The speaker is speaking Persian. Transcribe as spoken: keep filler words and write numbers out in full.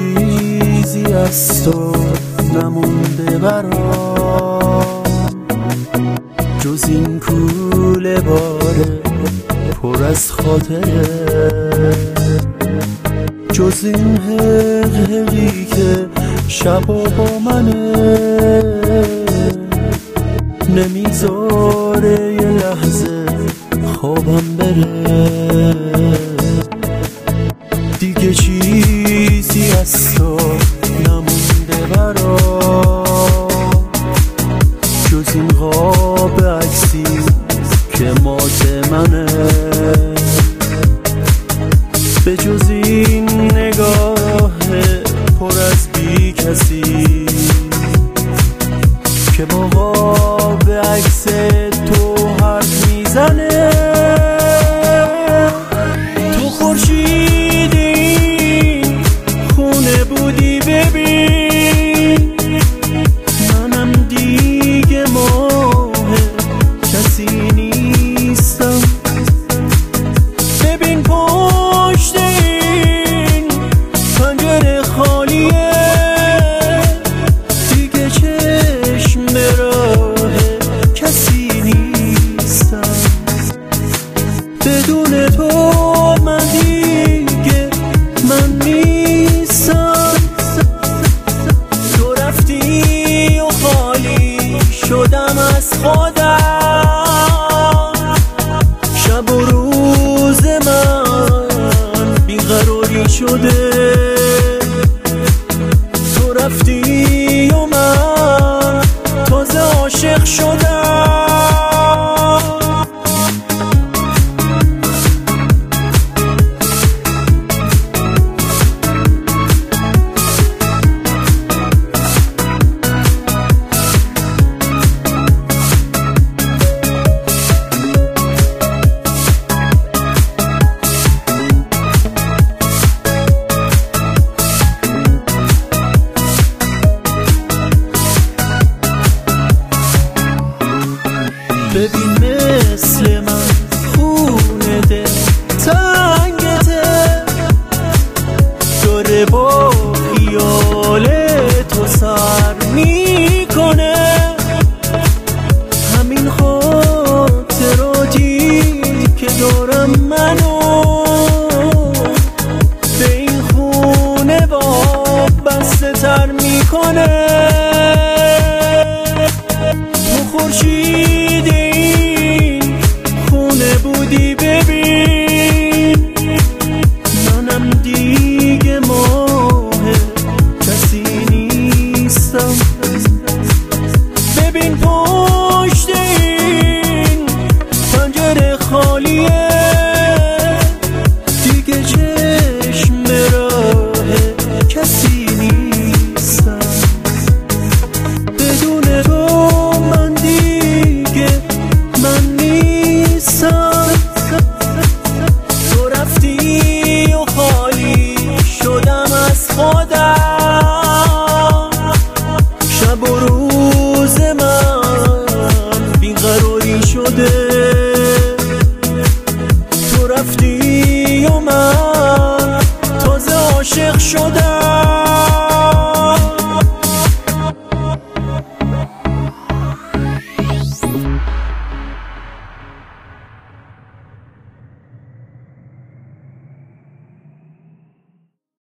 چیزی از تو نمونده برام جز این کوله باره پر از خاطره، جز این حقیقی که شبا با منه نمیذاره یه لحظه خوابم بره. دیگه چیزی از تو نمونده برام جز این قاب عکسی که مات منه، به جز این نگاه پر از بی کسی که با قاب عکس تو حرف میزنه. تو خورشیدی خونه بودی ببین، منم دیگه ماه کسی نیستم. ببین پشت این پنجره خالیه، دیگه چشم راه کسی نیستم. بدون تو من دیگه من نیستم. تو رفتی و خالی شدم از خودم، شب و روز من بیقراری شده. تو رفتی و من تازه عاشق شدم. ببین مثل من خونه دل تنگته، داره با خیال تو سر میکنه. همین خاطراتی که دارم منو به این خونه وابسته تر میکنه. تو خورشیدی خونه بودی ببین، منم دیگه ماه کسی نیستم. ببین پشت این پنجره خالیه، دیگه چشم راه کسی نیستم. بدون تو من دیگه من نیستم. تو رفتی و خالی شدم از خودم، شب و روز من بیقراری شده. تو رفتی و من تازه عاشق شدم.